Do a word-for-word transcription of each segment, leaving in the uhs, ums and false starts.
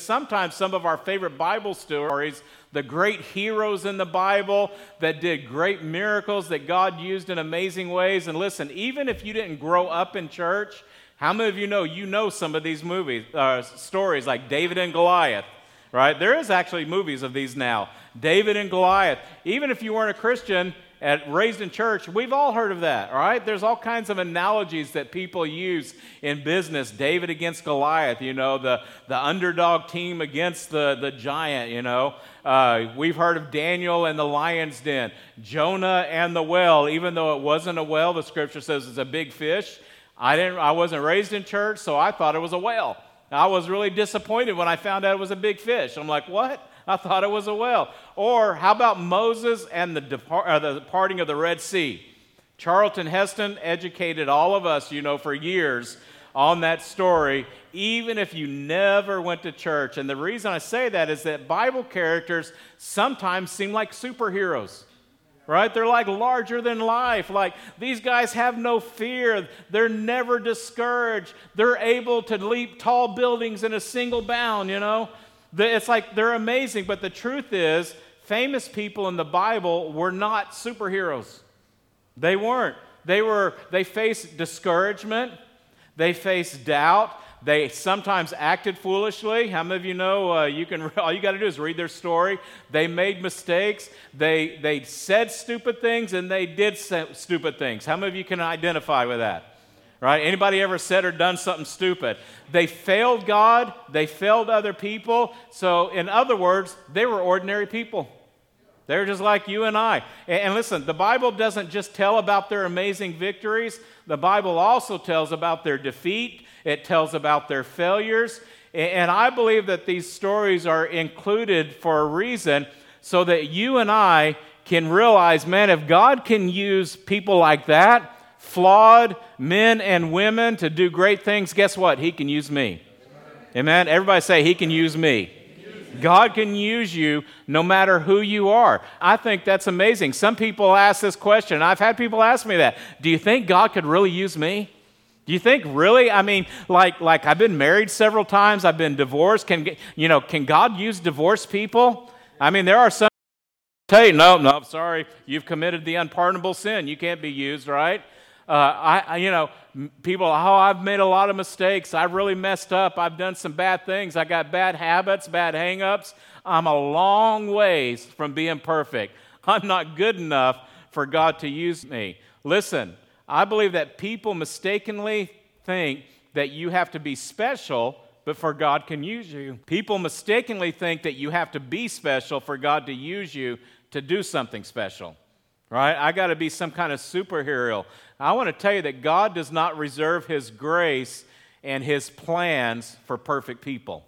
sometimes some of our favorite Bible stories, the great heroes in the Bible that did great miracles that God used in amazing ways. And listen, even if you didn't grow up in church, how many of you know you know some of these movies, uh, stories like David and Goliath, right? There is actually movies of these now. David and Goliath. Even if you weren't a Christian, At, raised in church, we've all heard of that, all right? There's all kinds of analogies that people use in business. David against Goliath, you know, the, the underdog team against the, the giant, you know. Uh, we've heard of Daniel and the lion's den, Jonah and the whale. Even though it wasn't a whale, the scripture says it's a big fish. I didn't. I wasn't raised in church, so I thought it was a whale. I was really disappointed when I found out it was a big fish. I'm like, what? I thought it was a whale. Or how about Moses and the, depart, uh, the parting of the Red Sea? Charlton Heston educated all of us, you know, for years on that story, even if you never went to church. And the reason I say that is that Bible characters sometimes seem like superheroes, right? They're like larger than life. Like these guys have no fear. They're never discouraged. They're able to leap tall buildings in a single bound, you know? It's like they're amazing, but the truth is, famous people in the Bible were not superheroes. They weren't. They were. They faced discouragement. They faced doubt. They sometimes acted foolishly. How many of you know? Uh, you can. All you got to do is read their story. They made mistakes. They they said stupid things, and they did stupid things. How many of you can identify with that? Right? Anybody ever said or done something stupid? They failed God. They failed other people. So, in other words, they were ordinary people. They were just like you and I. And, and listen, the Bible doesn't just tell about their amazing victories. The Bible also tells about their defeat. It tells about their failures. And, and I believe that these stories are included for a reason so that you and I can realize, man, if God can use people like that, flawed men and women, to do great things, guess what? He can use me. Amen? Everybody say, He can use me. God can use you no matter who you are. I think that's amazing. Some people ask this question. I've had people ask me that. Do you think God could really use me? Do you think really? I mean, like, like I've been married several times. I've been divorced. Can, you know, can God use divorced people? I mean, there are some tell you, no, no, sorry. You've committed the unpardonable sin. You can't be used, right? Uh, I, I, you know, people, oh, I've made a lot of mistakes. I've really messed up. I've done some bad things. I got bad habits, bad hang-ups. I'm a long ways from being perfect. I'm not good enough for God to use me. Listen, I believe that people mistakenly think that you have to be special before God can use you. People mistakenly think that you have to be special for God to use you to do something special. Right? I got to be some kind of superhero. I want to tell you that God does not reserve His grace and His plans for perfect people.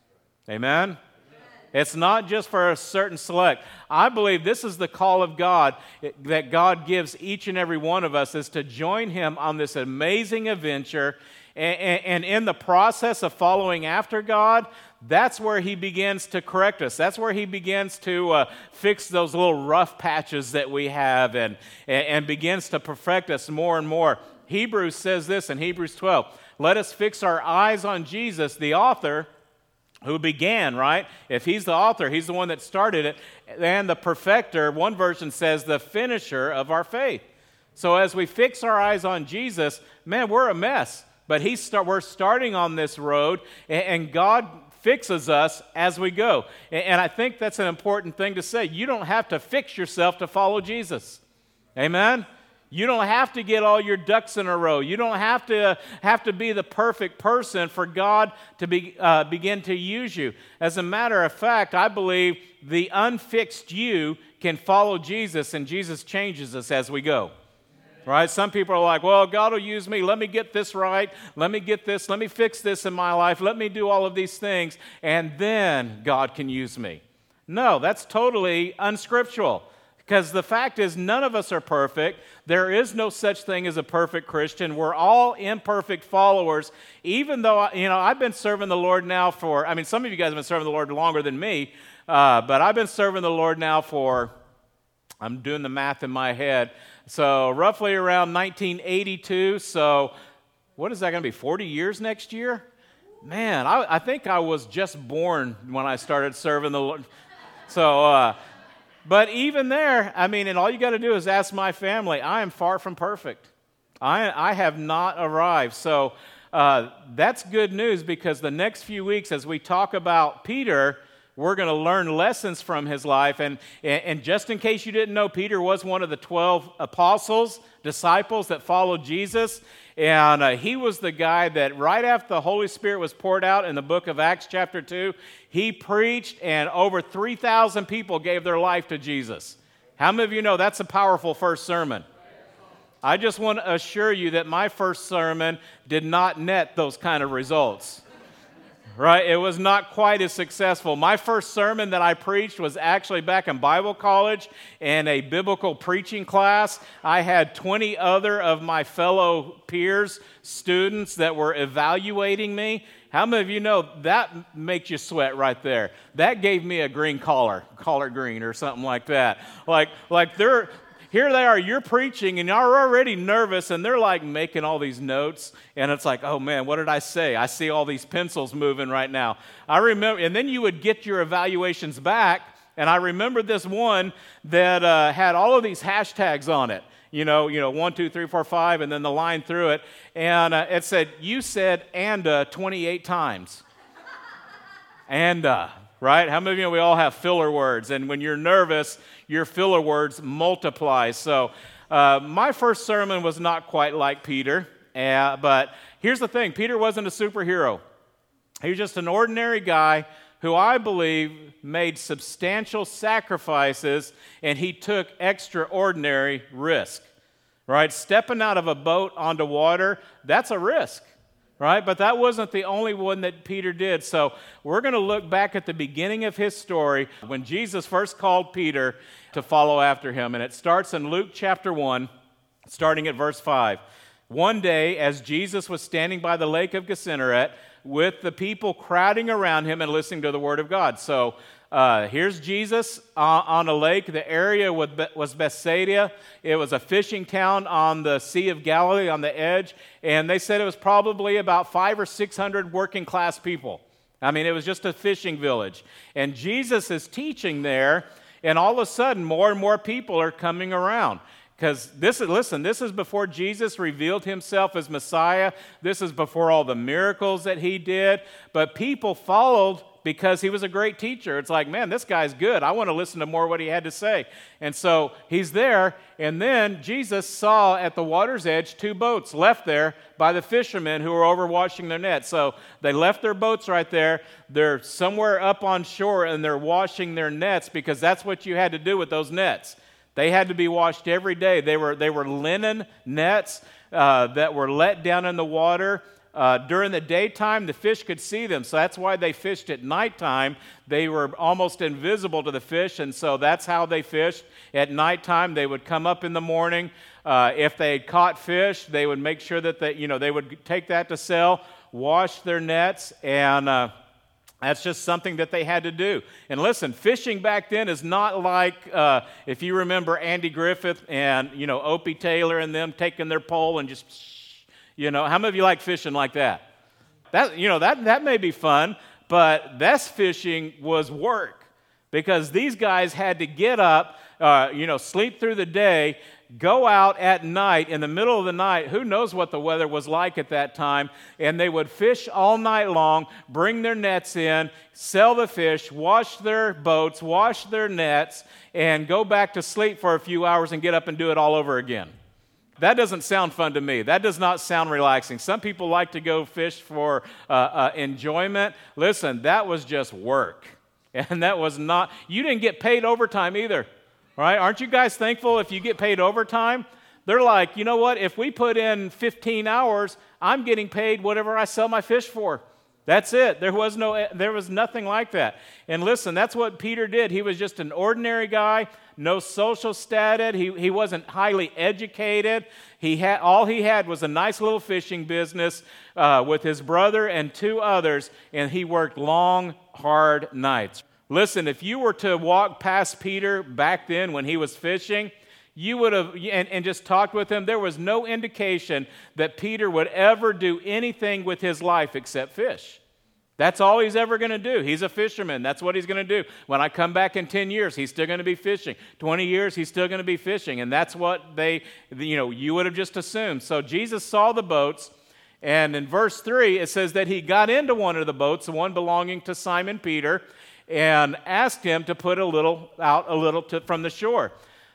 Amen? Amen? It's not just for a certain select. I believe this is the call of God that God gives each and every one of us, is to join Him on this amazing adventure. And, and in the process of following after God, that's where He begins to correct us. That's where He begins to uh, fix those little rough patches that we have and, and, and begins to perfect us more and more. Hebrews says this in Hebrews twelve, let us fix our eyes on Jesus, the author, who began, right? If He's the author, He's the one that started it, and the perfecter, one version says the finisher of our faith. So as we fix our eyes on Jesus, man, we're a mess. But he's start, we're starting on this road, and, and God fixes us as we go. And, and I think that's an important thing to say. You don't have to fix yourself to follow Jesus. Amen? You don't have to get all your ducks in a row. You don't have to have to be the perfect person for God to be, uh, begin to use you. As a matter of fact, I believe the unfixed you can follow Jesus, and Jesus changes us as we go. Right? Some people are like, well, God will use me. Let me get this right. Let me get this. Let me fix this in my life. Let me do all of these things, and then God can use me. No, that's totally unscriptural, because the fact is none of us are perfect. There is no such thing as a perfect Christian. We're all imperfect followers, even though, you know, I've been serving the Lord now for, I mean, some of you guys have been serving the Lord longer than me, uh, but I've been serving the Lord now for, I'm doing the math in my head, so roughly around nineteen eighty-two, so what is that going to be, forty years next year? Man, I, I think I was just born when I started serving the Lord. So, uh, but even there, I mean, and all you got to do is ask my family. I am far from perfect. I, I have not arrived. So uh, that's good news, because the next few weeks as we talk about Peter, we're going to learn lessons from his life. And, and just in case you didn't know, Peter was one of the twelve apostles, disciples that followed Jesus. And uh, he was the guy that right after the Holy Spirit was poured out in the book of Acts chapter two, he preached, and over three thousand people gave their life to Jesus. How many of you know that's a powerful first sermon? I just want to assure you that my first sermon did not net those kind of results. Right? It was not quite as successful. My first sermon that I preached was actually back in Bible college in a biblical preaching class. I had twenty other of my fellow peers, students that were evaluating me. How many of you know that makes you sweat right there? That gave me a green collar, collar green or something like that. Like, like they're... Here they are, you're preaching, and you're already nervous, and they're like making all these notes, and it's like, oh man, what did I say? I see all these pencils moving right now. I remember, and then you would get your evaluations back, and I remember this one that uh, had all of these hashtags on it. You know, you know, one, two, three, four, five, and then the line through it, and uh, it said, you said "and" uh, twenty-eight times. And uh, right? How many of you know we all have filler words, and when you're nervous, your filler words multiply. So uh, my first sermon was not quite like Peter, uh, but here's the thing. Peter wasn't a superhero. He was just an ordinary guy who I believe made substantial sacrifices, and he took extraordinary risk, right? Stepping out of a boat onto water, that's a risk. Right? But that wasn't the only one that Peter did. So we're going to look back at the beginning of his story when Jesus first called Peter to follow after him. And it starts in Luke chapter one, starting at verse five. One day, as Jesus was standing by the lake of Gennesaret with the people crowding around him and listening to the word of God. So uh, here's Jesus uh, on a lake. The area was Bethsaida. It was a fishing town on the Sea of Galilee on the edge. And they said it was probably about five or six hundred working class people. I mean, it was just a fishing village. And Jesus is teaching there, and all of a sudden, more and more people are coming around. Because this is, listen, this is before Jesus revealed himself as Messiah. This is before all the miracles that he did. But people followed because he was a great teacher. It's like, man, this guy's good. I want to listen to more of what he had to say. And so he's there, and then Jesus saw at the water's edge two boats left there by the fishermen who were over washing their nets. So they left their boats right there. They're somewhere up on shore, and they're washing their nets, because that's what you had to do with those nets. They had to be washed every day. They were, they were linen nets uh, that were let down in the water. Uh, during the daytime, the fish could see them, so that's why they fished at nighttime. They were almost invisible to the fish, and so that's how they fished. At nighttime, they would come up in the morning. Uh, if they had caught fish, they would make sure that they, you know, they would take that to sell, wash their nets, and uh, that's just something that they had to do. And listen, fishing back then is not like, uh, if you remember Andy Griffith and, you know, Opie Taylor and them taking their pole and just, you know, how many of you like fishing like that? That, you know, that, that may be fun, but this fishing was work, because these guys had to get up, uh, you know, sleep through the day, go out at night, in the middle of the night, who knows what the weather was like at that time, and they would fish all night long, bring their nets in, sell the fish, wash their boats, wash their nets, and go back to sleep for a few hours and get up and do it all over again. That doesn't sound fun to me. That does not sound relaxing. Some people like to go fish for uh, uh, enjoyment. Listen, that was just work. And that was not, you didn't get paid overtime either. Right? Aren't you guys thankful if you get paid overtime? They're like, you know what? If we put in fifteen hours, I'm getting paid whatever I sell my fish for. That's it. There was no, there was nothing like that. And listen, that's what Peter did. He was just an ordinary guy, no social status. He, he wasn't highly educated. He had, all he had was a nice little fishing business uh, with his brother and two others, and he worked long, hard nights. Listen, if you were to walk past Peter back then when he was fishing, you would have, and, and just talked with him, there was no indication that Peter would ever do anything with his life except fish. That's all he's ever going to do. He's a fisherman. That's what he's going to do. When I come back in ten years, he's still going to be fishing. twenty years, he's still going to be fishing. And that's what they, you know, you would have just assumed. So Jesus saw the boats, and in verse three, it says that he got into one of the boats, the one belonging to Simon Peter, and asked him to put a little out a little to, from the shore.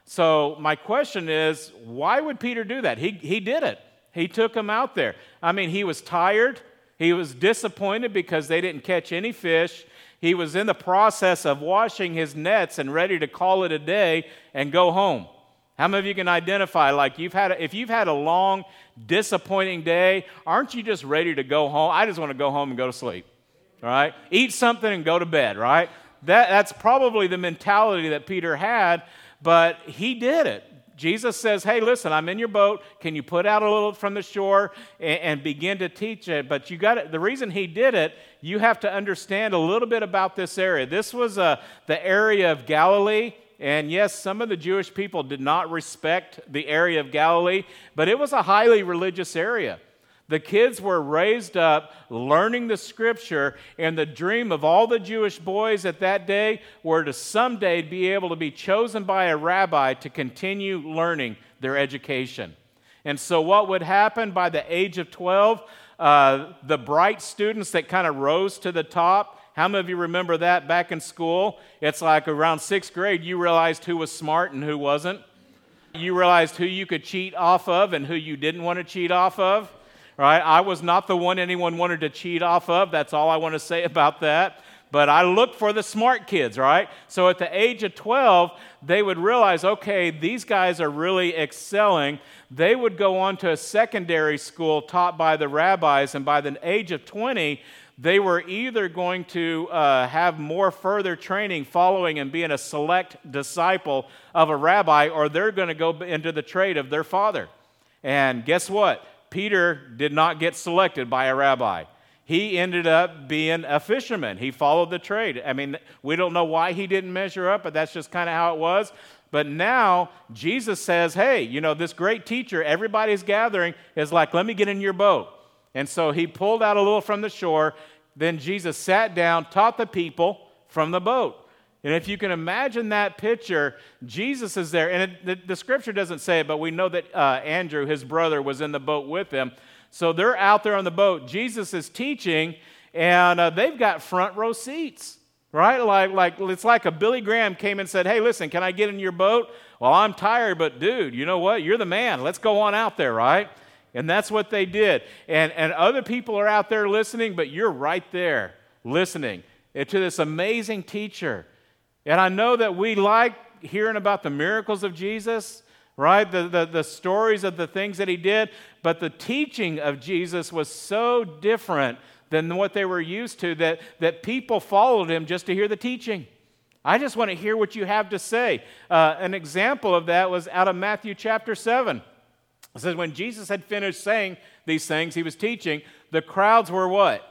So my question is, why would Peter do that? He, he did it. He took him out there. I mean, he was tired. He was disappointed because they didn't catch any fish. He was in the process of washing his nets and ready to call it a day and go home. How many of you can identify, like you've had, a, if you've had a long, disappointing day, aren't you just ready to go home? I just want to go home and go to sleep, right? Eat something and go to bed, right? That, that's probably the mentality that Peter had, but he did it. Jesus says, hey, listen, I'm in your boat. Can you put out a little from the shore and, and begin to teach it? But you got it. The reason he did it, you have to understand a little bit about this area. This was uh, the area of Galilee. And yes, some of the Jewish people did not respect the area of Galilee, but it was a highly religious area. The kids were raised up learning the Scripture, and the dream of all the Jewish boys at that day were to someday be able to be chosen by a rabbi to continue learning their education. And so what would happen by the age of twelve, uh, the bright students that kind of rose to the top, how many of you remember that back in school? It's like around sixth grade, you realized who was smart and who wasn't. You realized who you could cheat off of and who you didn't want to cheat off of. Right? I was not the one anyone wanted to cheat off of. That's all I want to say about that. But I looked for the smart kids, right? So at the age of twelve, they would realize, okay, these guys are really excelling. They would go on to a secondary school taught by the rabbis, and by the age of twenty, they were either going to uh, have more further training following and being a select disciple of a rabbi, or they're going to go into the trade of their father. And guess what? Peter did not get selected by a rabbi. He ended up being a fisherman. He followed the trade. I mean, we don't know why he didn't measure up, but that's just kind of how it was. But now Jesus says, hey, you know, this great teacher, everybody's gathering, is like, let me get in your boat. And so he pulled out a little from the shore. Then Jesus sat down, taught the people from the boat. And if you can imagine that picture, Jesus is there. And it, the, the scripture doesn't say it, but we know that uh, Andrew, his brother, was in the boat with him. So they're out there on the boat. Jesus is teaching, and uh, they've got front row seats, right? Like, like it's like a Billy Graham came and said, hey, listen, can I get in your boat? Well, I'm tired, but dude, you know what? You're the man. Let's go on out there, right? And that's what they did. And, and other people are out there listening, but you're right there listening to this amazing teacher. And I know that we like hearing about the miracles of Jesus, right? The, the, the stories of the things that he did, but the teaching of Jesus was so different than what they were used to that, that people followed him just to hear the teaching. I just want to hear what you have to say. Uh, an example of that was out of Matthew chapter seven. It says, when Jesus had finished saying these things, he was teaching, the crowds were what?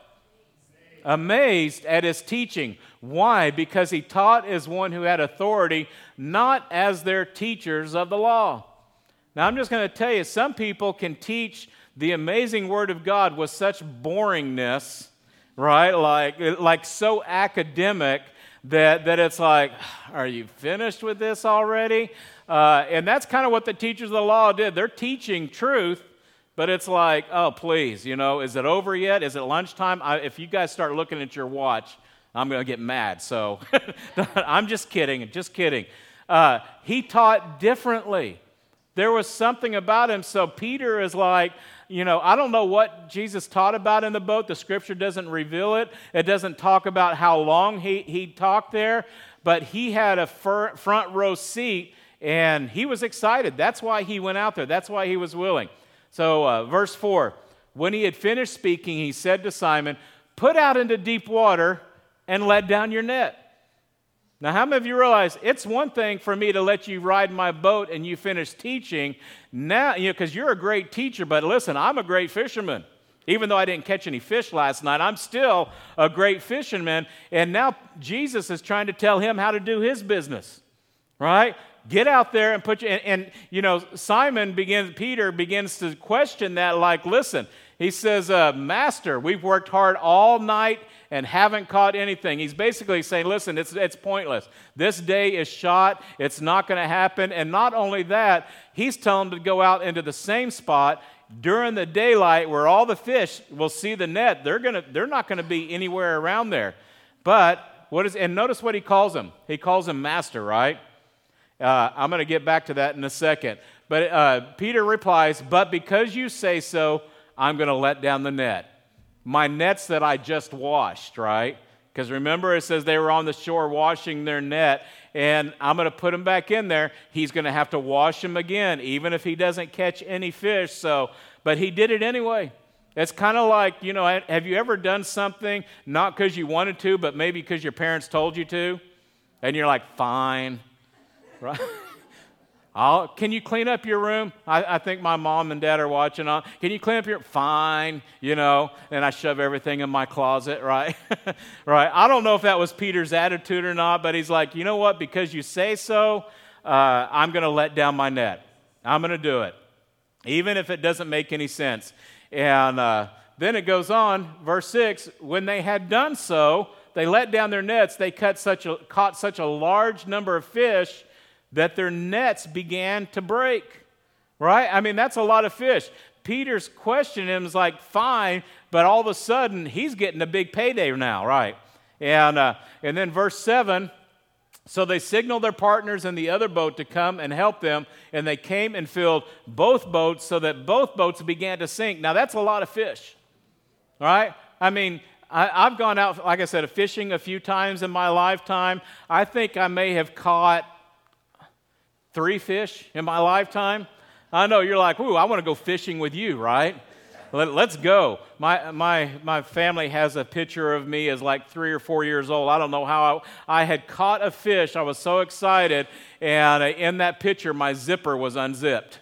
Amazed at his teaching. Why? Because he taught as one who had authority, not as their teachers of the law. Now, I'm just going to tell you, some people can teach the amazing Word of God with such boringness, right? Like, like so academic that, that it's like, are you finished with this already? Uh, and that's kind of what the teachers of the law did. They're teaching truth, but it's like, oh, please, you know, is it over yet? Is it lunchtime? I, if you guys start looking at your watch, I'm going to get mad. So I'm just kidding, just kidding. Uh, he taught differently. There was something about him. So Peter is like, you know, I don't know what Jesus taught about in the boat. The scripture doesn't reveal it. It doesn't talk about how long he, he talked there, but he had a fir- front row seat, and he was excited. That's why he went out there. That's why he was willing. So uh, verse four, when he had finished speaking, he said to Simon, put out into deep water and let down your net. Now, how many of you realize it's one thing for me to let you ride my boat and you finish teaching now, you know, because you're a great teacher, but listen, I'm a great fisherman. Even though I didn't catch any fish last night, I'm still a great fisherman. And now Jesus is trying to tell him how to do his business, right? Get out there and put you, and, and you know, Simon begins, Peter begins to question that, like, listen, He says, uh, Master, we've worked hard all night and haven't caught anything. He's basically saying, listen, it's, it's pointless. This day is shot. It's not going to happen. And not only that, he's telling them to go out into the same spot during the daylight where all the fish will see the net. They're gonna, they're not going to be anywhere around there. But, what is, and notice what he calls him. He calls him Master, right? Uh, I'm going to get back to that in a second. But uh, Peter replies, but because you say so, I'm going to let down the net. My nets that I just washed, right? Because remember, it says they were on the shore washing their net, and I'm going to put them back in there. He's going to have to wash them again, even if he doesn't catch any fish. So, but he did it anyway. It's kind of like, you know, have you ever done something not because you wanted to, but maybe because your parents told you to? And you're like, fine, right? I'll, can you clean up your room? I, I think my mom and dad are watching on. Can you clean up your, fine, you know, and I shove everything in my closet, right? Right. I don't know if that was Peter's attitude or not, but he's like, you know what, because you say so, uh, I'm going to let down my net. I'm going to do it, even if it doesn't make any sense. And uh, then it goes on, verse six, when they had done so, they let down their nets, they cut such a, caught such a large number of fish that their nets began to break, right? I mean, that's a lot of fish. Peter's questioning him is like, fine, but all of a sudden, he's getting a big payday now, right? And, uh, and then verse seven, so they signaled their partners in the other boat to come and help them, and they came and filled both boats so that both boats began to sink. Now, that's a lot of fish, right? I mean, I, I've gone out, like I said, fishing a few times in my lifetime. I think I may have caught three fish in my lifetime. I know you're like, ooh, I want to go fishing with you, right? Let, let's go. My my my family has a picture of me as like three or four years old. I don't know how I, I had caught a fish. I was so excited, and in that picture, my zipper was unzipped.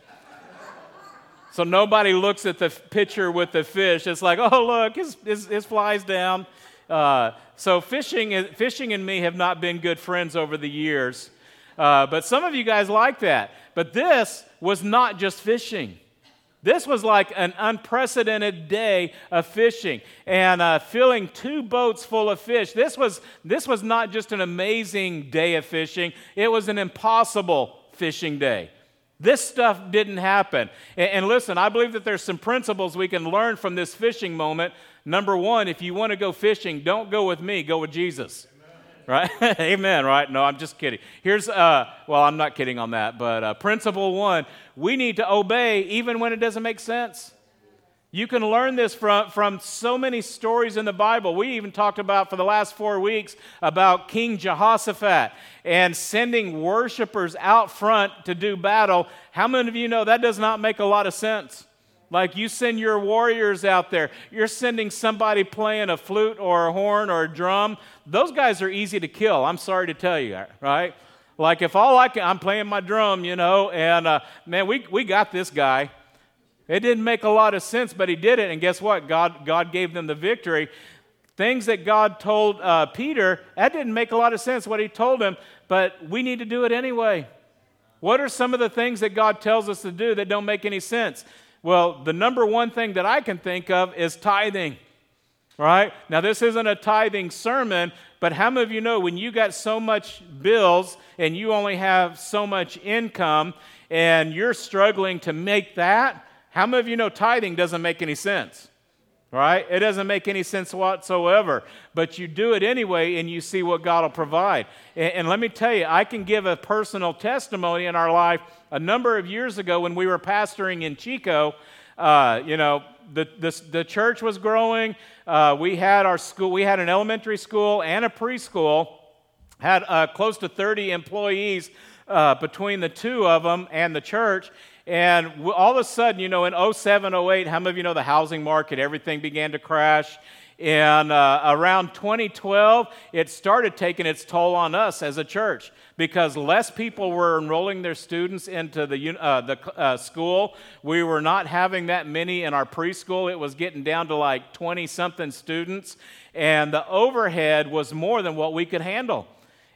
So nobody looks at the picture with the fish. It's like, oh, look, his, his, his fly's down. Uh, so fishing, fishing and me have not been good friends over the years. Uh, but some of you guys like that. But this was not just fishing. This was like an unprecedented day of fishing and uh, filling two boats full of fish. This was, this was not just an amazing day of fishing. It was an impossible fishing day. This stuff didn't happen. And, and listen, I believe that there's some principles we can learn from this fishing moment. Number one, if you want to go fishing, don't go with me, go with Jesus. Right? Amen, right? No, I'm just kidding. Here's, uh, well, I'm not kidding on that, but uh, principle one, we need to obey even when it doesn't make sense. You can learn this from, from so many stories in the Bible. We even talked about for the last four weeks about King Jehoshaphat and sending worshipers out front to do battle. How many of you know that does not make a lot of sense? Like you send your warriors out there. You're sending somebody playing a flute or a horn or a drum. Those guys are easy to kill. I'm sorry to tell you, right? Like if all I can, I'm playing my drum, you know, and uh, man, we, we got this guy. It didn't make a lot of sense, but he did it. And guess what? God, God gave them the victory. Things that God told uh, Peter, that didn't make a lot of sense what he told him, but we need to do it anyway. What are some of the things that God tells us to do that don't make any sense? Well, the number one thing that I can think of is tithing, right? Now, this isn't a tithing sermon, but how many of you know when you got so much bills and you only have so much income and you're struggling to make that, how many of you know tithing doesn't make any sense, right? It doesn't make any sense whatsoever, but you do it anyway and you see what God will provide. And, and let me tell you, I can give a personal testimony in our life. A number of years ago when we were pastoring in Chico, uh, you know, the, the, the church was growing. Uh, we had our school, we had an elementary school and a preschool, had uh, close to thirty employees uh, between the two of them and the church. And w- all of a sudden, you know, in oh seven, oh eight, how many of you know the housing market, everything began to crash. And uh, around twenty twelve, it started taking its toll on us as a church because less people were enrolling their students into the, uh, the uh, school. We were not having that many in our preschool. It was getting down to like twenty-something students, and the overhead was more than what we could handle.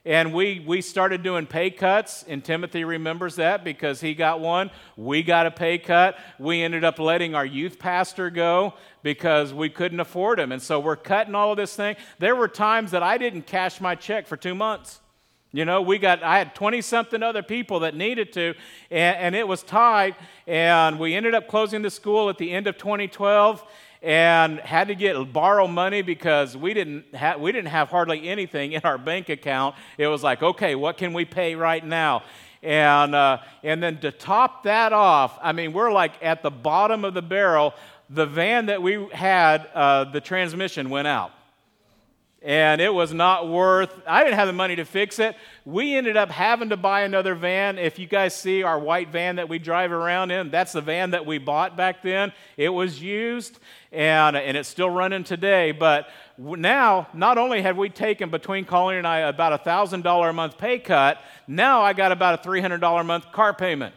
And we, we started doing pay cuts, and Timothy remembers that because he got one. We got a pay cut. We ended up letting our youth pastor go because we couldn't afford him. And so we're cutting all of this thing. There were times that I didn't cash my check for two months. You know, we got, I had twenty-something other people that needed to, and, and it was tight. And we ended up closing the school at the end of twenty twelve. And had to get borrow money because we didn't have we didn't have hardly anything in our bank account. It was like, okay, what can we pay right now? And uh, and then to top that off, I mean, we're like at the bottom of the barrel. The van that we had, uh, the transmission went out. And it was not worth, I didn't have the money to fix it. We ended up having to buy another van. If you guys see our white van that we drive around in, that's the van that we bought back then. It was used, and, and it's still running today. But now, not only have we taken, between Colleen and I, about a one thousand dollars a month pay cut, now I got about a three hundred dollars a month car payment.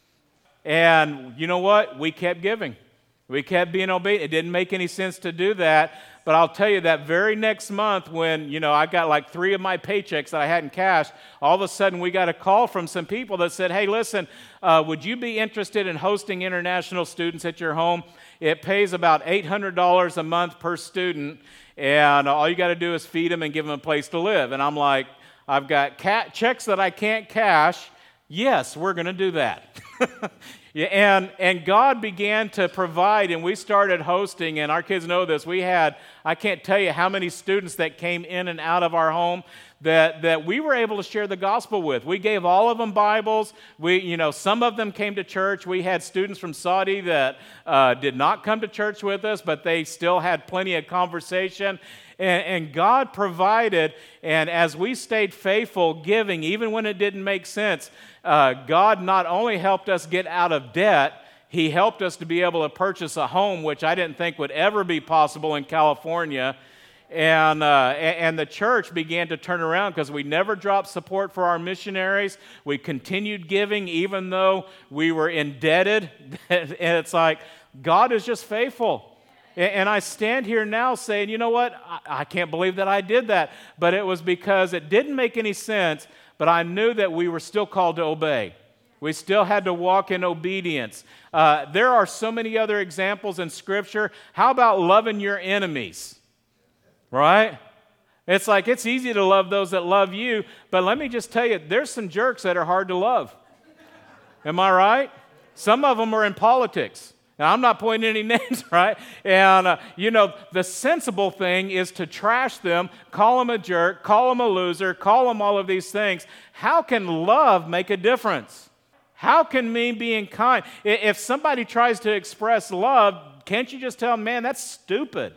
And you know what? We kept giving. We kept being obedient. It didn't make any sense to do that. But I'll tell you, that very next month when, you know, I got like three of my paychecks that I hadn't cashed, all of a sudden we got a call from some people that said, hey, listen, uh, would you be interested in hosting international students at your home? It pays about eight hundred dollars a month per student, and all you got to do is feed them and give them a place to live. And I'm like, I've got ca- checks that I can't cash. Yes, we're going to do that. Yeah, and, and God began to provide, and we started hosting, and our kids know this. We had, I can't tell you how many students that came in and out of our home that, that we were able to share the gospel with. We gave all of them Bibles. We, you know, some of them came to church. We had students from Saudi that uh, did not come to church with us, but they still had plenty of conversation. And, and God provided, and as we stayed faithful giving, even when it didn't make sense, uh, God not only helped us get out of debt, He helped us to be able to purchase a home, which I didn't think would ever be possible in California. And, uh, and the church began to turn around because we never dropped support for our missionaries. We continued giving even though we were indebted. And it's like, God is just faithful. And I stand here now saying, you know what, I, I can't believe that I did that. But it was because it didn't make any sense, but I knew that we were still called to obey. We still had to walk in obedience. Uh, there are so many other examples in Scripture. How about loving your enemies? Right? It's like it's easy to love those that love you, but let me just tell you, there's some jerks that are hard to love. Am I right? Some of them are in politics. Now, I'm not pointing any names, right? And, uh, you know, the sensible thing is to trash them, call them a jerk, call them a loser, call them all of these things. How can love make a difference? How can me being kind? If somebody tries to express love, can't you just tell them, man, that's stupid?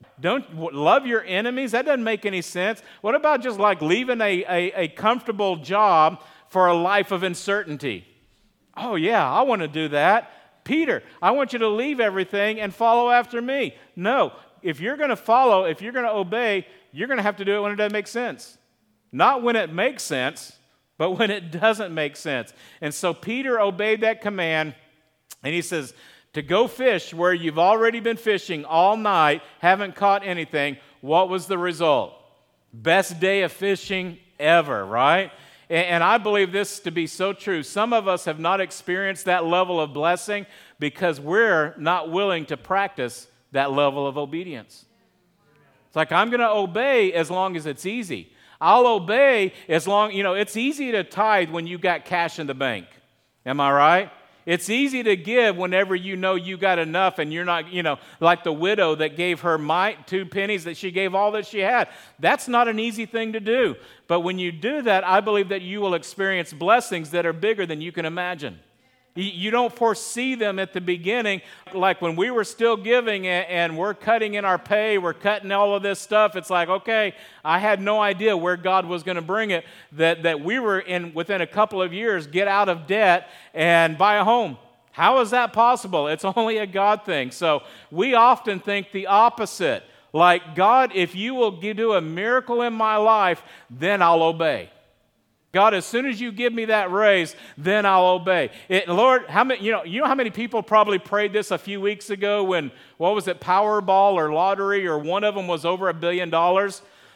Don't love your enemies? That doesn't make any sense. What about just like leaving a, a, a comfortable job for a life of uncertainty? Oh, yeah, I want to do that. Peter, I want you to leave everything and follow after me. No, if you're going to follow, if you're going to obey, you're going to have to do it when it doesn't make sense. Not when it makes sense, but when it doesn't make sense. And so Peter obeyed that command, and he says, to go fish where you've already been fishing all night, haven't caught anything. What was the result? Best day of fishing ever, right? And I believe this to be so true. Some of us have not experienced that level of blessing because we're not willing to practice that level of obedience. It's like, I'm going to obey as long as it's easy. I'll obey as long, you know, it's easy to tithe when you got cash in the bank. Am I right? It's easy to give whenever you know you got enough and you're not, you know, like the widow that gave her mite, two pennies, that she gave all that she had. That's not an easy thing to do. But when you do that, I believe that you will experience blessings that are bigger than you can imagine. You don't foresee them at the beginning. Like when we were still giving and we're cutting in our pay, we're cutting all of this stuff. It's like, okay, I had no idea where God was going to bring it, that, that we were in within a couple of years get out of debt and buy a home. How is that possible? It's only a God thing. So we often think the opposite. Like, God, if you will do a miracle in my life, then I'll obey. God, as soon as you give me that raise, then I'll obey. It, Lord, how many, you know, you know how many people probably prayed this a few weeks ago when, what was it, Powerball or lottery or one of them was over a billion dollars?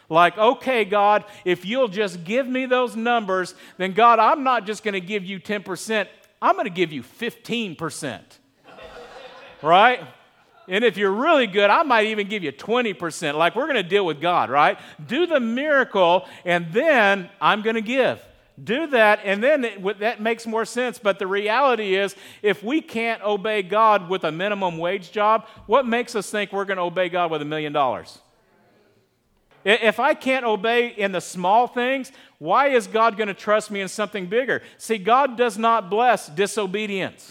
Like, okay, God, if you'll just give me those numbers, then God, I'm not just going to give you ten percent. I'm going to give you fifteen percent. Right? And if you're really good, I might even give you twenty percent. Like, we're going to deal with God, right? Do the miracle, and then I'm going to give. Do that, and then it, that makes more sense. But the reality is, if we can't obey God with a minimum wage job, what makes us think we're going to obey God with a million dollars? If I can't obey in the small things, why is God going to trust me in something bigger? See, God does not bless disobedience.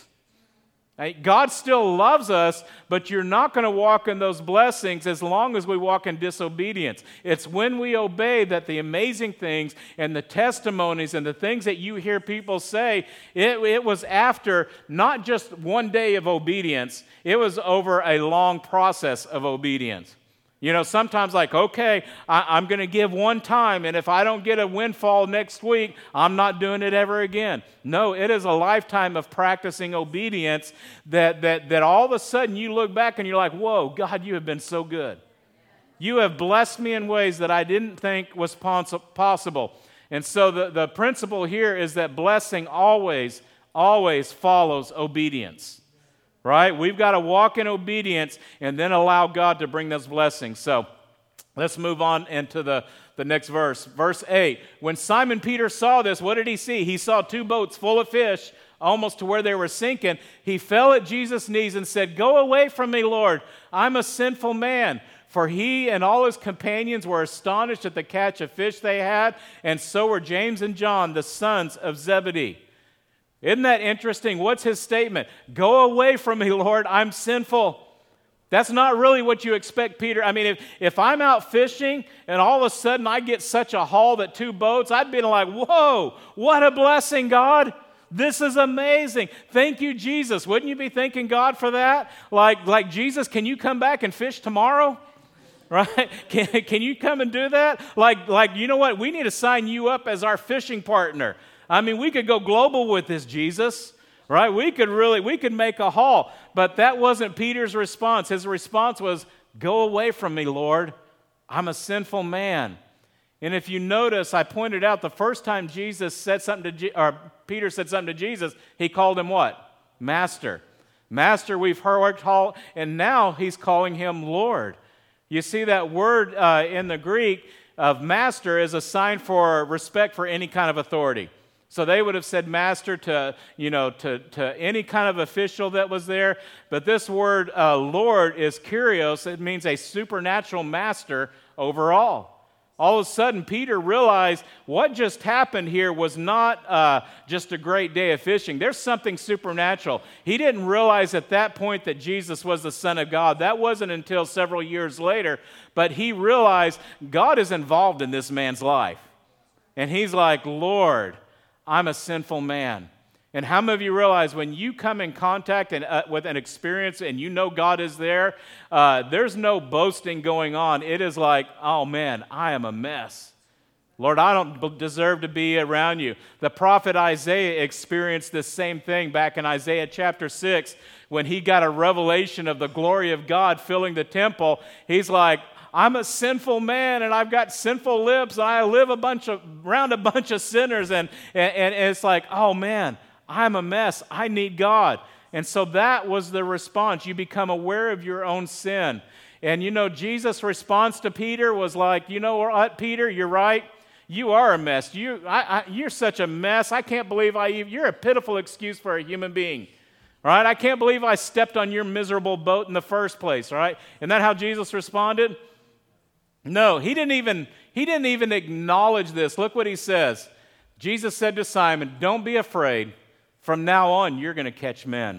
God still loves us, but you're not going to walk in those blessings as long as we walk in disobedience. It's when we obey that the amazing things and the testimonies and the things that you hear people say, it, it was after not just one day of obedience, it was over a long process of obedience. You know, sometimes like, okay, I, I'm going to give one time, and if I don't get a windfall next week, I'm not doing it ever again. No, it is a lifetime of practicing obedience that, that, that all of a sudden you look back and you're like, whoa, God, you have been so good. You have blessed me in ways that I didn't think was possible. And so the, the principle here is that blessing always, always follows obedience. Right? We've got to walk in obedience and then allow God to bring those blessings. So let's move on into the, the next verse. Verse eight. When Simon Peter saw this, what did he see? He saw two boats full of fish, almost to where they were sinking. He fell at Jesus' knees and said, "Go away from me, Lord. I'm a sinful man." For he and all his companions were astonished at the catch of fish they had, and so were James and John, the sons of Zebedee. Isn't that interesting? What's his statement? Go away from me, Lord, I'm sinful. That's not really what you expect, Peter. I mean, if, if I'm out fishing and all of a sudden I get such a haul that two boats, I'd be like, whoa, what a blessing, God. This is amazing. Thank you, Jesus. Wouldn't you be thanking God for that? Like, like Jesus, can you come back and fish tomorrow? Right? Can, can you come and do that? Like, like, you know what? We need to sign you up as our fishing partner. I mean, we could go global with this, Jesus, right? We could really, we could make a haul. But that wasn't Peter's response. His response was, go away from me, Lord. I'm a sinful man. And if you notice, I pointed out the first time Jesus said something to, Je- or Peter said something to Jesus, he called him what? Master. Master, we've heard, and now he's calling him Lord. You see that word uh, in the Greek of master is a sign for respect for any kind of authority. So they would have said master to, you know, to, to any kind of official that was there. But this word uh, Lord is kurios. It means a supernatural master over all. All of a sudden, Peter realized what just happened here was not uh, just a great day of fishing. There's something supernatural. He didn't realize at that point that Jesus was the Son of God. That wasn't until several years later. But he realized God is involved in this man's life. And he's like, Lord, I'm a sinful man. And how many of you realize when you come in contact and, uh, with an experience and you know God is there, uh, there's no boasting going on. It is like, oh man, I am a mess. Lord, I don't deserve to be around you. The prophet Isaiah experienced this same thing back in Isaiah chapter six when he got a revelation of the glory of God filling the temple. He's like, I'm a sinful man, and I've got sinful lips, and I live a bunch of, around a bunch of sinners, and, and, and it's like, oh man, I'm a mess. I need God. And so that was the response. You become aware of your own sin. And you know, Jesus' response to Peter was like, you know what, Peter, you're right. You are a mess. You, I, I, you're such a mess. I can't believe I, you're a pitiful excuse for a human being. Right? I can't believe I stepped on your miserable boat in the first place. Right? Isn't that how Jesus responded? No, he didn't even, he didn't even acknowledge this. Look what he says. Jesus said to Simon, don't be afraid. From now on, you're going to catch men.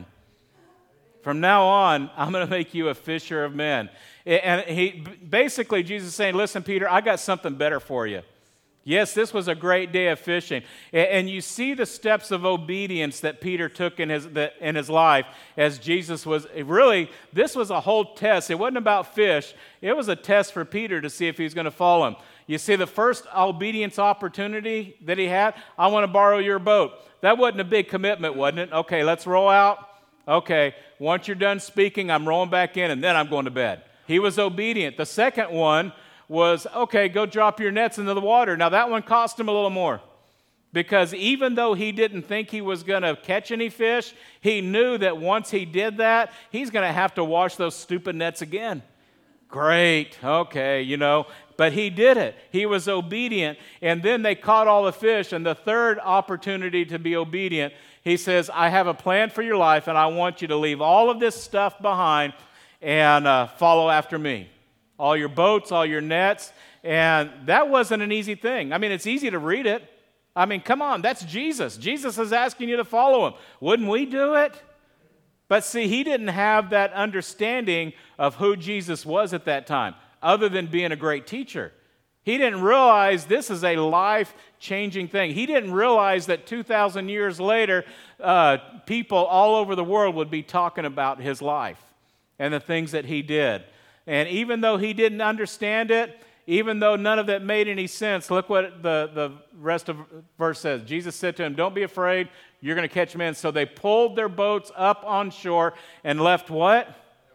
From now on, I'm going to make you a fisher of men. And he basically, Jesus is saying, listen, Peter, I got something better for you. Yes, this was a great day of fishing. And you see the steps of obedience that Peter took in his, in his life as Jesus was, really, this was a whole test. It wasn't about fish. It was a test for Peter to see if he was going to follow him. You see, the first obedience opportunity that he had, I want to borrow your boat. That wasn't a big commitment, wasn't it? Okay, let's roll out. Okay, once you're done speaking, I'm rolling back in, and then I'm going to bed. He was obedient. The second one was, okay, go drop your nets into the water. Now, that one cost him a little more. Because even though he didn't think he was going to catch any fish, he knew that once he did that, he's going to have to wash those stupid nets again. Great, okay, you know, but he did it. He was obedient, and then they caught all the fish, and the third opportunity to be obedient, he says, I have a plan for your life, and I want you to leave all of this stuff behind and uh, follow after me. All your boats, all your nets, and that wasn't an easy thing. I mean, it's easy to read it. I mean, come on, that's Jesus. Jesus is asking you to follow him. Wouldn't we do it? But see, he didn't have that understanding of who Jesus was at that time, other than being a great teacher. He didn't realize this is a life-changing thing. He didn't realize that two thousand years later, uh, people all over the world would be talking about his life and the things that he did. And even though he didn't understand it, even though none of that made any sense, look what the, the rest of the verse says. Jesus said to him, don't be afraid, you're going to catch men. So they pulled their boats up on shore and left what?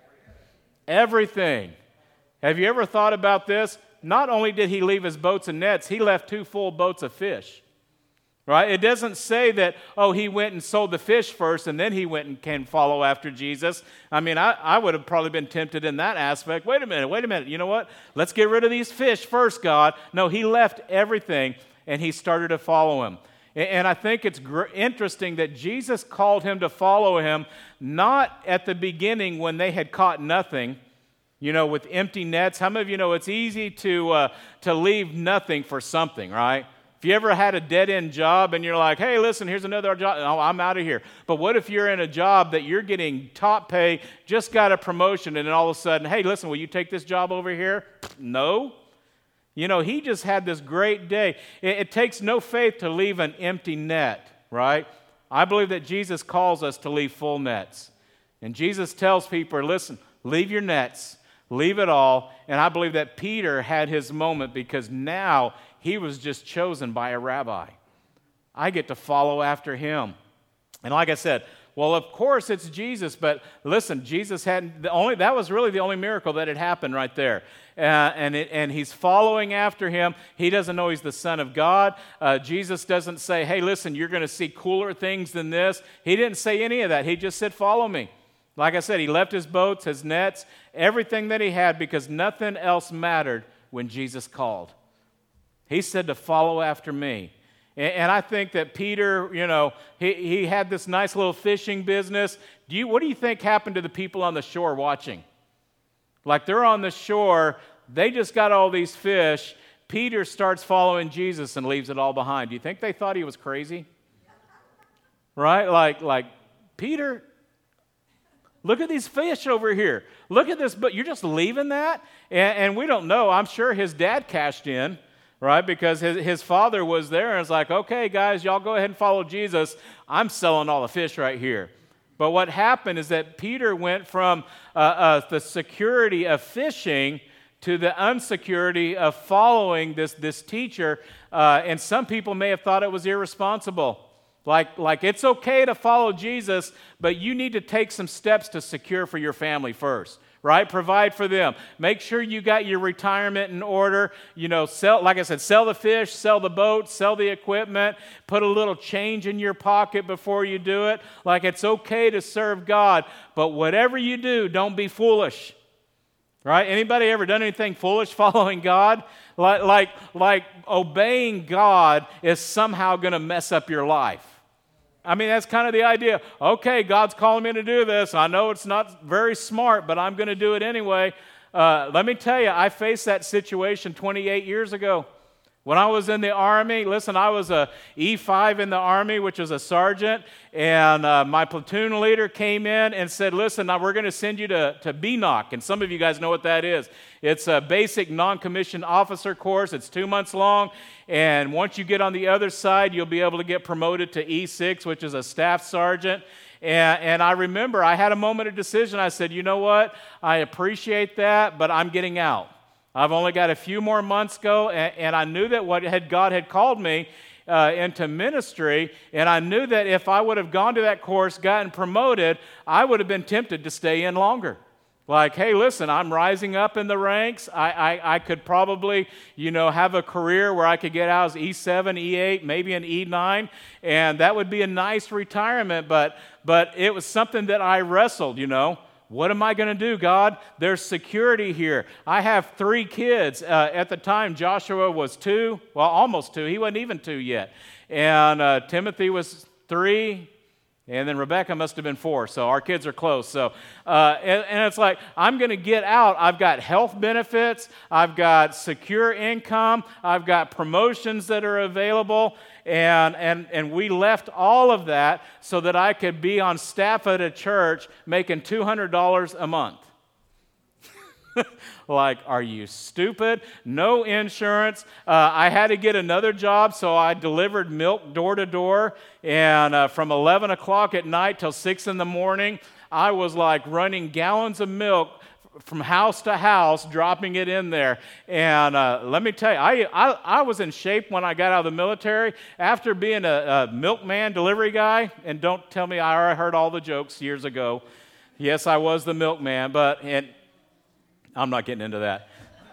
Everything. Have you ever thought about this? Not only did he leave his boats and nets, he left two full boats of fish. Right? It doesn't say that, oh, he went and sold the fish first and then he went and can follow after Jesus. I mean, I, I would have probably been tempted in that aspect. Wait a minute, wait a minute. You know what? Let's get rid of these fish first, God. No, he left everything and he started to follow him. And, and I think it's gr- interesting that Jesus called him to follow him not at the beginning when they had caught nothing, you know, with empty nets. How many of you know it's easy to uh, to leave nothing for something, right? If you ever had a dead-end job and you're like, hey, listen, here's another job. Oh, I'm out of here. But what if you're in a job that you're getting top pay, just got a promotion, and then all of a sudden, hey, listen, will you take this job over here? No. You know, he just had this great day. It, it takes no faith to leave an empty net, right? I believe that Jesus calls us to leave full nets. And Jesus tells people, listen, leave your nets, leave it all. And I believe that Peter had his moment because now he was just chosen by a rabbi. I get to follow after him. And like I said, well, of course it's Jesus, but listen, Jesus hadn't, the only, that was really the only miracle that had happened right there. Uh, and, it, and he's following after him. He doesn't know he's the Son of God. Uh, Jesus doesn't say, hey, listen, you're going to see cooler things than this. He didn't say any of that. He just said, follow me. Like I said, he left his boats, his nets, everything that he had because nothing else mattered when Jesus called. He said to follow after me. And, and I think that Peter, you know, he, he had this nice little fishing business. Do you, what do you think happened to the people on the shore watching? Like they're on the shore, they just got all these fish. Peter starts following Jesus and leaves it all behind. Do you think they thought he was crazy? Right? Like, like Peter, look at these fish over here. Look at this, but you're just leaving that? And, and we don't know. I'm sure his dad cashed in, right? Because his, his father was there and was like, okay, guys, y'all go ahead and follow Jesus. I'm selling all the fish right here. But what happened is that Peter went from uh, uh, the security of fishing to the unsecurity of following this, this teacher. Uh, and some people may have thought it was irresponsible. Like, like it's okay to follow Jesus, but you need to take some steps to secure for your family first, right? Provide for them. Make sure you got your retirement in order. You know, sell, like I said, sell the fish, sell the boat, sell the equipment, put a little change in your pocket before you do it. Like it's okay to serve God, but whatever you do, don't be foolish. Right? Anybody ever done anything foolish following God? Like, like, like obeying God is somehow going to mess up your life. I mean, that's kind of the idea. Okay, God's calling me to do this. I know it's not very smart, but I'm going to do it anyway. Uh, let me tell you, I faced that situation twenty-eight years ago. When I was in the Army, listen, I was a E five in the Army, which was a sergeant, and uh, my platoon leader came in and said, listen, now we're going to send you to, to B N O C, and some of you guys know what that is. It's a basic non-commissioned officer course. It's two months long, and once you get on the other side, you'll be able to get promoted to E six, which is a staff sergeant. And, and I remember I had a moment of decision. I said, you know what? I appreciate that, but I'm getting out. I've only got a few more months go, and, and I knew that what had God had called me uh, into ministry, and I knew that if I would have gone to that course, gotten promoted, I would have been tempted to stay in longer. Like, hey, listen, I'm rising up in the ranks. I, I, I could probably, you know, have a career where I could get out as E seven, E eight, maybe an E nine, and that would be a nice retirement, but, but it was something that I wrestled, you know. What am I going to do, God? There's security here. I have three kids. Uh, at the time, Joshua was two, well, almost two. He wasn't even two yet. And uh, Timothy was three, and then Rebecca must have been four, so our kids are close. So, uh, and, and it's like, I'm going to get out. I've got health benefits. I've got secure income. I've got promotions that are available. And, and, and we left all of that so that I could be on staff at a church making two hundred dollars a month. Like, are you stupid? No insurance. Uh, I had to get another job, so I delivered milk door to door. And uh, from eleven o'clock at night till six in the morning, I was like running gallons of milk from house to house, dropping it in there. And uh, let me tell you, I, I I was in shape when I got out of the military. After being a, a milkman delivery guy, and don't tell me I already heard all the jokes years ago. Yes, I was the milkman, but and I'm not getting into that.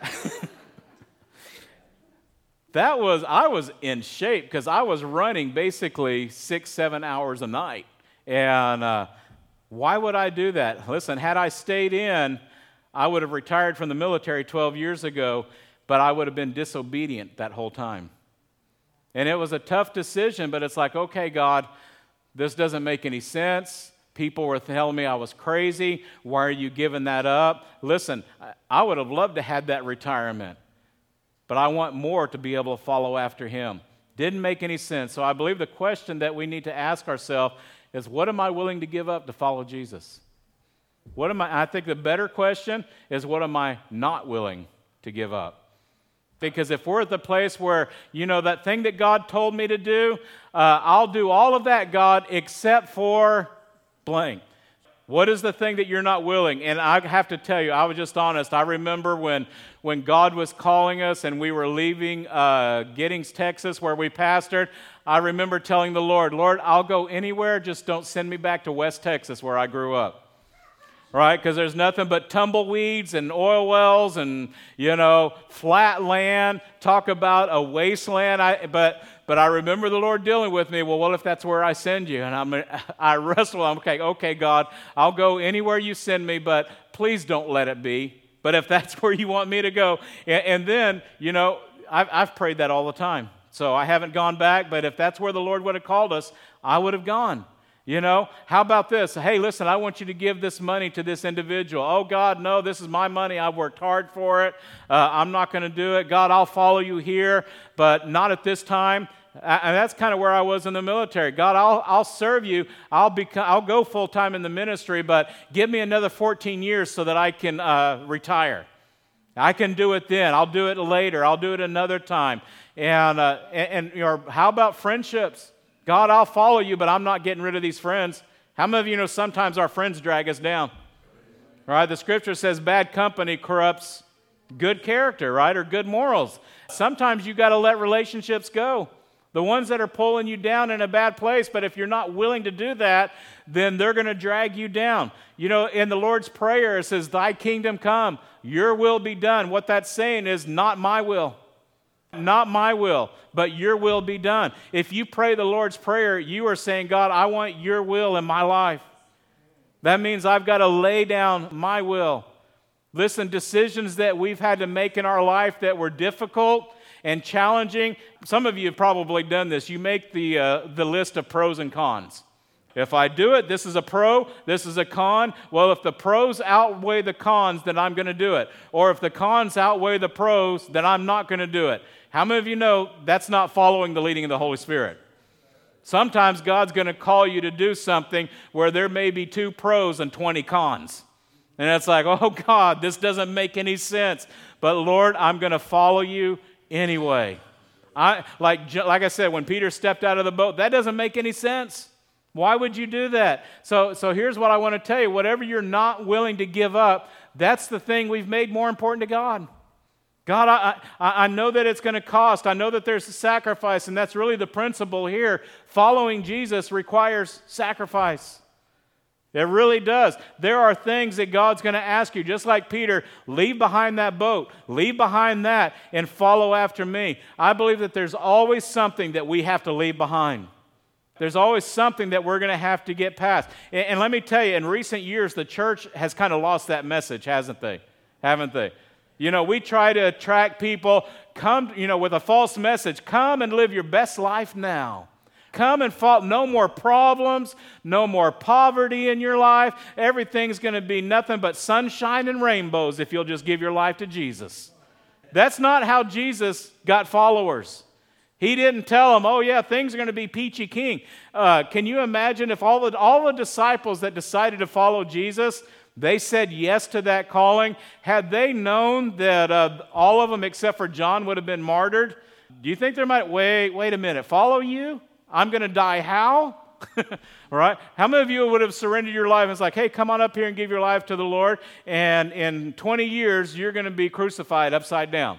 That was, I was in shape because I was running basically six, seven hours a night. And uh, why would I do that? Listen, had I stayed in, I would have retired from the military twelve years ago, but I would have been disobedient that whole time. And it was a tough decision, but it's like, okay, God, this doesn't make any sense. People were telling me I was crazy. Why are you giving that up? Listen, I would have loved to have that retirement, but I want more to be able to follow after him. Didn't make any sense. So I believe the question that we need to ask ourselves is, what am I willing to give up to follow Jesus? What am I? I think the better question is, what am I not willing to give up? Because if we're at the place where, you know, that thing that God told me to do, uh, I'll do all of that, God, except for blank. What is the thing that you're not willing? And I have to tell you, I was just honest. I remember when, when God was calling us and we were leaving uh, Giddings, Texas, where we pastored, I remember telling the Lord, Lord, I'll go anywhere, just don't send me back to West Texas where I grew up. Right? Because there's nothing but tumbleweeds and oil wells and, you know, flat land. Talk about a wasteland. I, but but I remember the Lord dealing with me. Well, what if that's where I send you? And I'm, I wrestle. I'm okay, okay, God, I'll go anywhere you send me, but please don't let it be. But if that's where you want me to go. And, and then, you know, I've, I've prayed that all the time. So I haven't gone back, but if that's where the Lord would have called us, I would have gone. You know, how about this? Hey, listen, I want you to give this money to this individual. Oh, God, no, this is my money. I've worked hard for it. Uh, I'm not going to do it. God, I'll follow you here, but not at this time. And that's kind of where I was in the military. God, I'll I'll serve you. I'll become, I'll go full time in the ministry, but give me another fourteen years so that I can uh, retire. I can do it then. I'll do it later. I'll do it another time. And uh, and, and you know, how about friendships? God, I'll follow you, but I'm not getting rid of these friends. How many of you know sometimes our friends drag us down? Right? The scripture says bad company corrupts good character, right? Or good morals. Sometimes you got to let relationships go. The ones that are pulling you down in a bad place, but if you're not willing to do that, then they're going to drag you down. You know, in the Lord's Prayer, it says, thy kingdom come, your will be done. What that's saying is not my will. Not my will, but your will be done. If you pray the Lord's Prayer, you are saying, God, I want your will in my life. That means I've got to lay down my will. Listen, decisions that we've had to make in our life that were difficult and challenging. Some of you have probably done this. You make the, uh, the list of pros and cons. If I do it, this is a pro, this is a con. Well, if the pros outweigh the cons, then I'm going to do it. Or if the cons outweigh the pros, then I'm not going to do it. How many of you know that's not following the leading of the Holy Spirit? Sometimes God's going to call you to do something where there may be two pros and twenty cons. And it's like, oh God, this doesn't make any sense. But Lord, I'm going to follow you anyway. I like like I said, when Peter stepped out of the boat, that doesn't make any sense. Why would you do that? So, so here's what I want to tell you. Whatever you're not willing to give up, that's the thing we've made more important to God. God, I, I, I know that it's going to cost. I know that there's a sacrifice, and that's really the principle here. Following Jesus requires sacrifice. It really does. There are things that God's going to ask you, just like Peter, leave behind that boat, leave behind that, and follow after me. I believe that there's always something that we have to leave behind. There's always something that we're going to have to get past. And, and let me tell you, in recent years, the church has kind of lost that message, hasn't they? Haven't they? You know, we try to attract people, come, you know, with a false message, come and live your best life now. Come and fall, no more problems, no more poverty in your life. Everything's going to be nothing but sunshine and rainbows if you'll just give your life to Jesus. That's not how Jesus got followers. He didn't tell them, oh yeah, things are going to be peachy keen. Uh, can you imagine if all the, all the disciples that decided to follow Jesus, they said yes to that calling? Had they known that uh, all of them except for John would have been martyred, do you think there might, wait, wait a minute, follow you? I'm going to die how? Right? How many of you would have surrendered your life and it's like, hey, come on up here and give your life to the Lord, and in twenty years, you're going to be crucified upside down?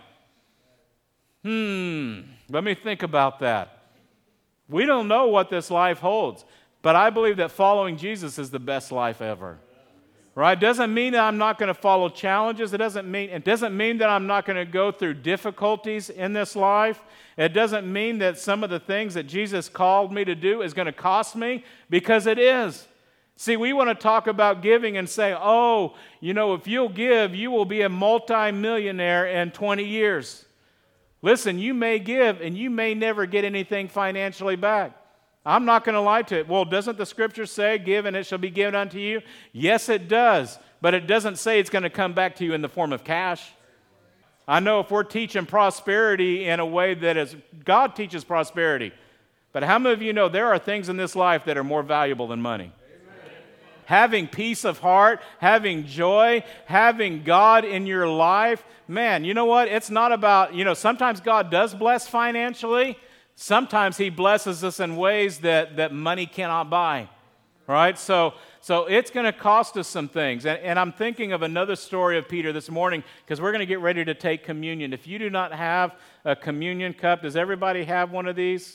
Hmm, let me think about that. We don't know what this life holds, but I believe that following Jesus is the best life ever. Right? Doesn't mean that I'm not going to follow challenges. It doesn't mean it doesn't mean that I'm not going to go through difficulties in this life. It doesn't mean that some of the things that Jesus called me to do is going to cost me, because it is. See, we want to talk about giving and say, "Oh, you know, if you'll give, you will be a multimillionaire in twenty years." Listen, you may give and you may never get anything financially back. I'm not going to lie to it. Well, doesn't the Scripture say, give and it shall be given unto you? Yes, it does. But it doesn't say it's going to come back to you in the form of cash. I know if we're teaching prosperity in a way that is, God teaches prosperity. But how many of you know there are things in this life that are more valuable than money? Amen. Having peace of heart, having joy, having God in your life. Man, you know what? It's not about, you know, sometimes God does bless financially. Sometimes He blesses us in ways that, that money cannot buy, right? So, so it's going to cost us some things. And, and I'm thinking of another story of Peter this morning, because we're going to get ready to take communion. If you do not have a communion cup, does everybody have one of these?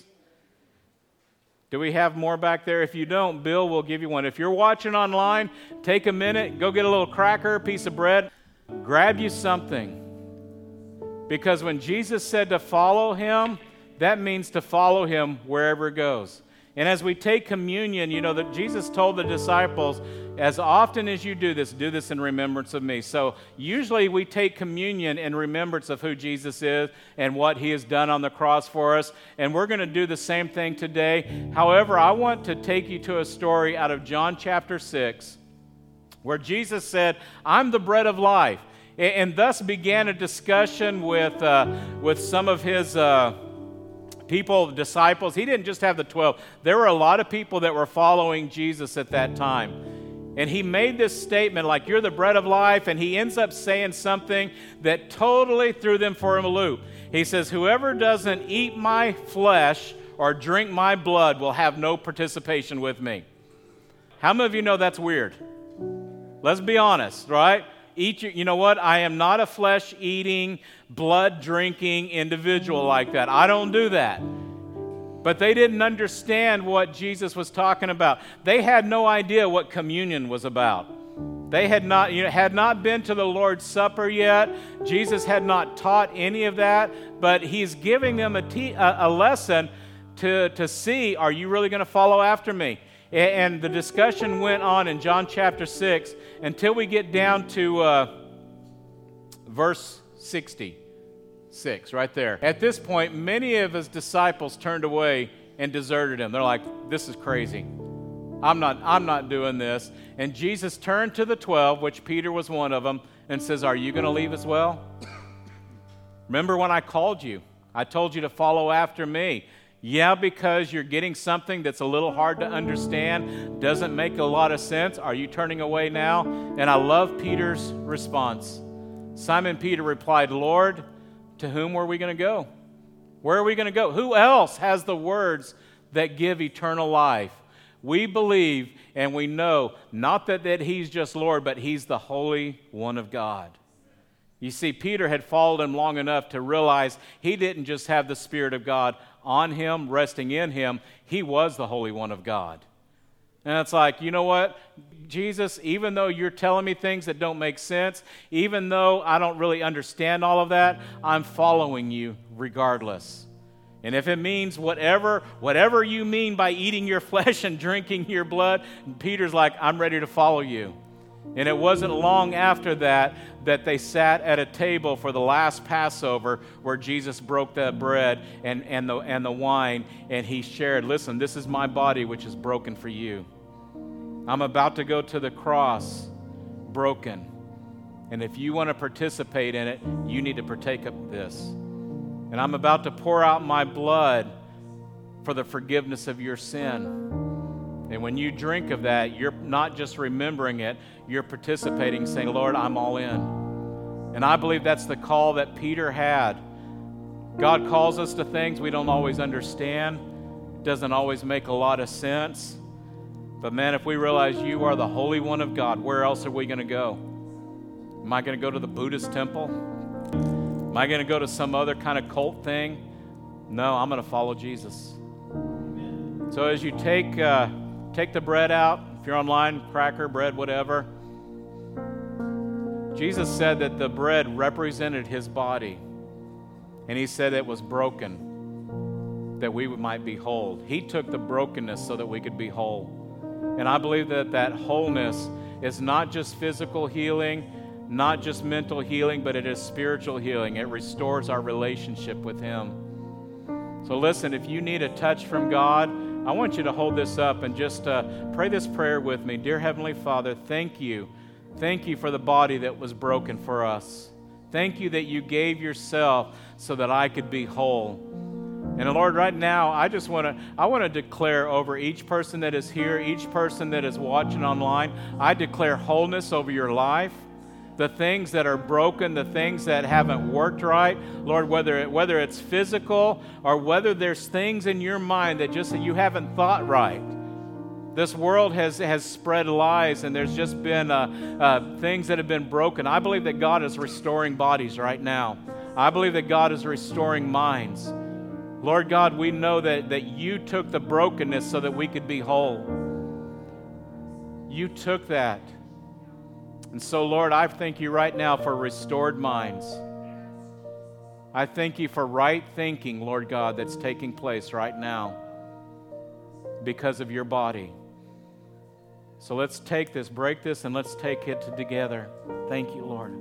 Do we have more back there? If you don't, Bill will give you one. If you're watching online, take a minute, go get a little cracker, a piece of bread, grab you something. Because when Jesus said to follow Him, that means to follow Him wherever it goes. And as we take communion, you know, that Jesus told the disciples, as often as you do this, do this in remembrance of me. So usually we take communion in remembrance of who Jesus is and what He has done on the cross for us. And we're going to do the same thing today. However, I want to take you to a story out of John chapter six, where Jesus said, I'm the bread of life. And thus began a discussion with, uh, with some of His Uh, people, disciples. He didn't just have the twelve. There were a lot of people that were following Jesus at that time. And He made this statement like, you're the bread of life, and He ends up saying something that totally threw them for a loop. He says, whoever doesn't eat my flesh or drink my blood will have no participation with me. How many of you know that's weird? Let's be honest, right? Eat your, you know what? I am not a flesh-eating, blood-drinking individual like that. I don't do that. But they didn't understand what Jesus was talking about. They had no idea what communion was about. They had not, you know, had not been to the Lord's Supper yet. Jesus had not taught any of that. But He's giving them a, te- a, a lesson to, to see, are you really going to follow after me? And the discussion went on in John chapter six until we get down to uh, verse sixty-six, right there. At this point, many of His disciples turned away and deserted Him. They're like, this is crazy. I'm not, I'm not doing this. And Jesus turned to the twelve, which Peter was one of them, and says, are you going to leave as well? Remember when I called you? I told you to follow after me. Yeah, because you're getting something that's a little hard to understand, doesn't make a lot of sense. Are you turning away now? And I love Peter's response. Simon Peter replied, Lord, to whom were we going to go? Where are we going to go? Who else has the words that give eternal life? We believe and we know not that, that He's just Lord, but He's the Holy One of God. You see, Peter had followed Him long enough to realize he didn't just have the Spirit of God on him, resting in him. He was the Holy One of God. And it's like, you know what, Jesus, even though you're telling me things that don't make sense, even though I don't really understand all of that, I'm following you regardless. And if it means whatever, whatever you mean by eating your flesh and drinking your blood, Peter's like, I'm ready to follow you. And it wasn't long after that that they sat at a table for the last Passover where Jesus broke that bread and, and, the, and the wine, and he shared, listen, this is my body which is broken for you. I'm about to go to the cross broken. And if you want to participate in it, you need to partake of this. And I'm about to pour out my blood for the forgiveness of your sin. And when you drink of that, you're not just remembering it, you're participating, saying, Lord, I'm all in. And I believe that's the call that Peter had. God calls us to things we don't always understand. It doesn't always make a lot of sense. But man, if we realize you are the Holy One of God, where else are we going to go? Am I going to go to the Buddhist temple? Am I going to go to some other kind of cult thing? No, I'm going to follow Jesus. So as you take uh, take the bread out, if you're online, cracker, bread, whatever, Jesus said that the bread represented his body. And he said it was broken, that we might be whole. He took the brokenness so that we could be whole. And I believe that that wholeness is not just physical healing, not just mental healing, but it is spiritual healing. It restores our relationship with him. So listen, if you need a touch from God, I want you to hold this up and just uh, pray this prayer with me. Dear Heavenly Father, thank you. Thank you for the body that was broken for us. Thank you that you gave yourself so that I could be whole. And Lord, right now, I just want to I want to declare over each person that is here, each person that is watching online, I declare wholeness over your life. The things that are broken, the things that haven't worked right, Lord, whether it, whether it's physical or whether there's things in your mind that just that you haven't thought right. This world has, has spread lies, and there's just been uh, uh, things that have been broken. I believe that God is restoring bodies right now. I believe that God is restoring minds. Lord God, we know that, that you took the brokenness so that we could be whole. You took that. And so, Lord, I thank you right now for restored minds. I thank you for right thinking, Lord God, that's taking place right now because of your body. So let's take this, break this, and let's take it together. Thank you, Lord.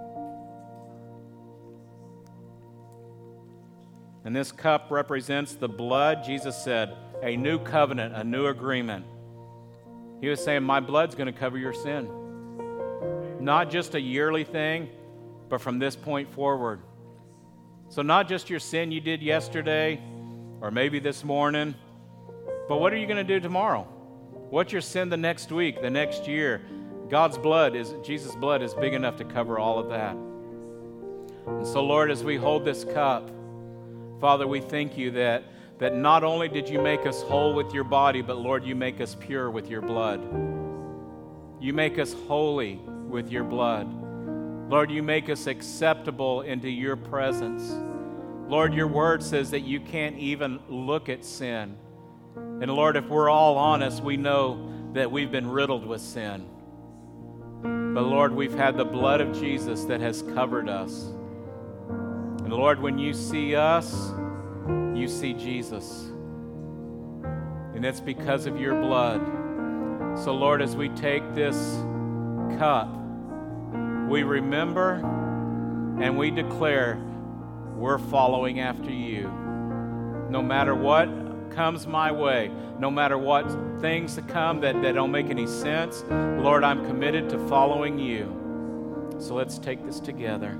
And this cup represents the blood. Jesus said, a new covenant, a new agreement. He was saying, my blood's going to cover your sin. Not just a yearly thing, but from this point forward. So not just your sin you did yesterday, or maybe this morning, but what are you going to do tomorrow? What's your sin the next week, the next year? God's blood, is Jesus' blood is big enough to cover all of that. And so, Lord, as we hold this cup, Father, we thank you that, that not only did you make us whole with your body, but Lord, you make us pure with your blood. You make us holy with your blood. Lord, you make us acceptable into your presence. Lord, your word says that you can't even look at sin. And Lord, if we're all honest, we know that we've been riddled with sin. But Lord, we've had the blood of Jesus that has covered us. And Lord, when you see us, you see Jesus. And it's because of your blood. So Lord, as we take this cup, we remember and we declare we're following after you. No matter what comes my way, no matter what things that come that, that don't make any sense, Lord, I'm committed to following you. So let's take this together.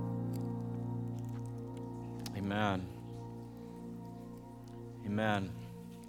Amen. Amen.